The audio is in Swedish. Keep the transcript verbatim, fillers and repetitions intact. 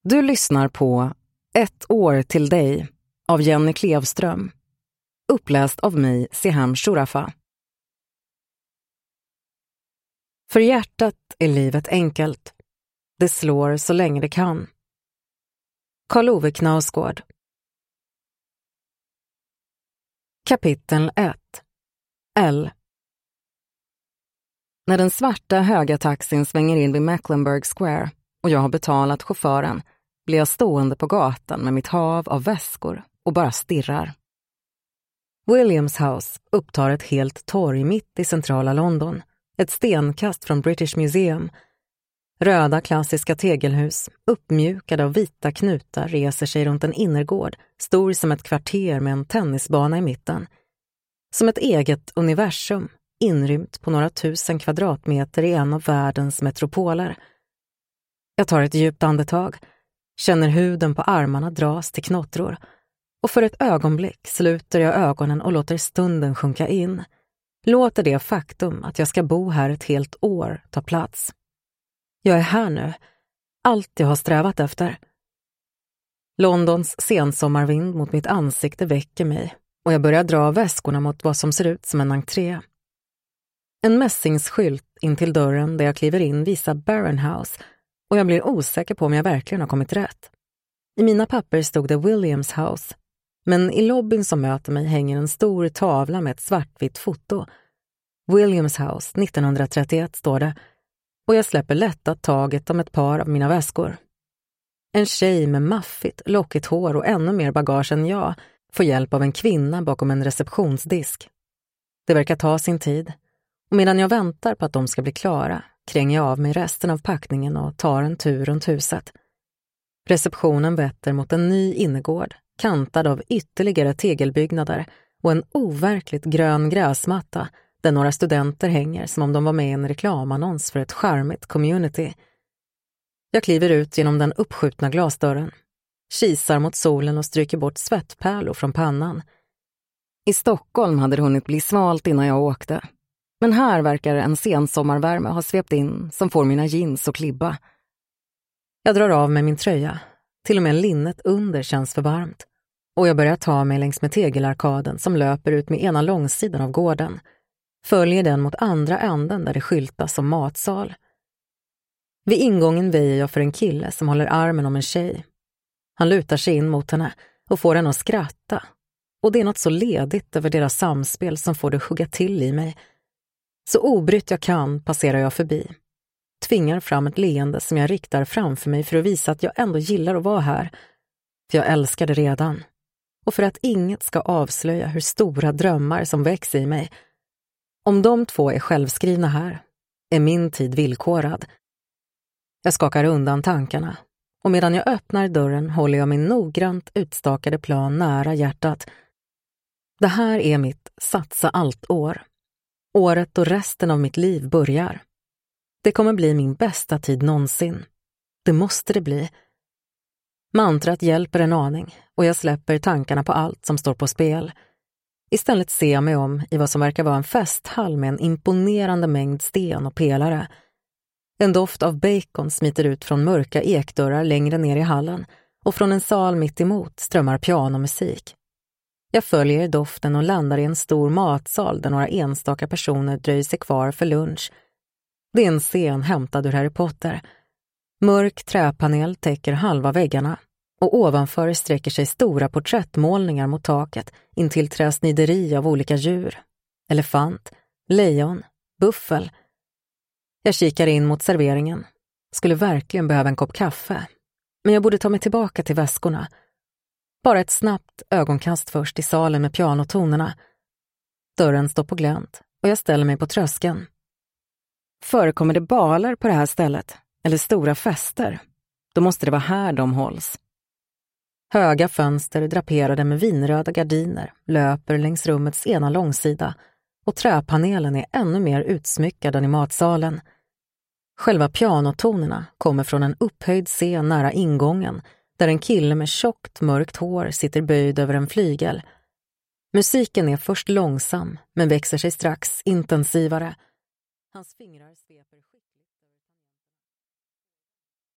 Du lyssnar på Ett år till dig av Jenny Klevström. Uppläst av mig, Seham Shurafa. För hjärtat är livet enkelt. Det slår så länge det kan. Karl Ove Knausgård. Kapitel ett. L. När den svarta höga taxin svänger in vid Mecklenburg Square och jag har betalat chauffören blir jag stående på gatan med mitt hav av väskor och bara stirrar. Williams House upptar ett helt torg mitt i centrala London, ett stenkast från British Museum. Röda klassiska tegelhus, uppmjukade av vita knutar, reser sig runt en innergård, stor som ett kvarter med en tennisbana i mitten. Som ett eget universum, inrymt på några tusen kvadratmeter i en av världens metropoler. Jag tar ett djupt andetag, känner huden på armarna dras till knottror och för ett ögonblick sluter jag ögonen och låter stunden sjunka in. Låter det faktum att jag ska bo här ett helt år ta plats. Jag är här nu, allt jag har strävat efter. Londons sensommarvind mot mitt ansikte väcker mig och jag börjar dra väskorna mot vad som ser ut som en entré. En mässingsskylt in till dörren där jag kliver in visar Barron House och jag blir osäker på om jag verkligen har kommit rätt. I mina papper stod det Williams House, men i lobbyn som möter mig hänger en stor tavla med ett svartvitt foto. Williams House nittonhundratrettioett står det och jag släpper lättat taget om ett par av mina väskor. En tjej med maffigt, lockigt hår och ännu mer bagage än jag får hjälp av en kvinna bakom en receptionsdisk. Det verkar ta sin tid och medan jag väntar på att de ska bli klara kränger jag av mig resten av packningen och tar en tur runt huset. Receptionen vetter mot en ny innergård, kantad av ytterligare tegelbyggnader och en overkligt grön gräsmatta där några studenter hänger som om de var med i en reklamannons för ett charmigt community. Jag kliver ut genom den uppskjutna glasdörren, kisar mot solen och stryker bort svettpärlor från pannan. I Stockholm hade det hunnit bli svalt innan jag åkte. Men här verkar en sensommarvärme ha svept in som får mina jeans och klibba. Jag drar av med min tröja. Till och med linnet under känns för varmt. Och jag börjar ta mig längs med tegelarkaden som löper ut med ena långsidan av gården. Följer den mot andra änden där det skyltas som matsal. Vid ingången väjer jag för en kille som håller armen om en tjej. Han lutar sig in mot henne och får henne att skratta. Och det är något så ledigt över deras samspel som får det hugga till i mig. Så obrytt jag kan passerar jag förbi. Tvingar fram ett leende som jag riktar framför mig för att visa att jag ändå gillar att vara här. För jag älskar det redan. Och för att inget ska avslöja hur stora drömmar som växer i mig. Om de två är självskrivna här, är min tid villkorad. Jag skakar undan tankarna. Och medan jag öppnar dörren håller jag min noggrant utstakade plan nära hjärtat. Det här är mitt satsa allt-år. Året då resten av mitt liv börjar. Det kommer bli min bästa tid någonsin. Det måste det bli. Mantrat hjälper en aning och jag släpper tankarna på allt som står på spel. Istället ser jag mig om i vad som verkar vara en festhall med en imponerande mängd sten och pelare. En doft av bacon smiter ut från mörka ekdörrar längre ner i hallen och från en sal mitt emot strömmar pianomusik. Jag följer doften och landar i en stor matsal där några enstaka personer dröjer sig kvar för lunch. Det är en scen hämtad ur Harry Potter. Mörk träpanel täcker halva väggarna och ovanför sträcker sig stora porträttmålningar mot taket in till träsnideri av olika djur. Elefant, lejon, buffel. Jag kikar in mot serveringen. Skulle verkligen behöva en kopp kaffe. Men jag borde ta mig tillbaka till väskorna. Bara ett snabbt ögonkast först i salen med pianotonerna. Dörren står på glänt och jag ställer mig på tröskeln. Förekommer det baler på det här stället? Eller stora fester? Då måste det vara här de hålls. Höga fönster draperade med vinröda gardiner löper längs rummets ena långsida och träpanelen är ännu mer utsmyckad än i matsalen. Själva pianotonerna kommer från en upphöjd scen nära ingången där en kille med tjockt mörkt hår sitter böjd över en flygel. Musiken är först långsam men växer sig strax intensivare. Hans fingrar sveper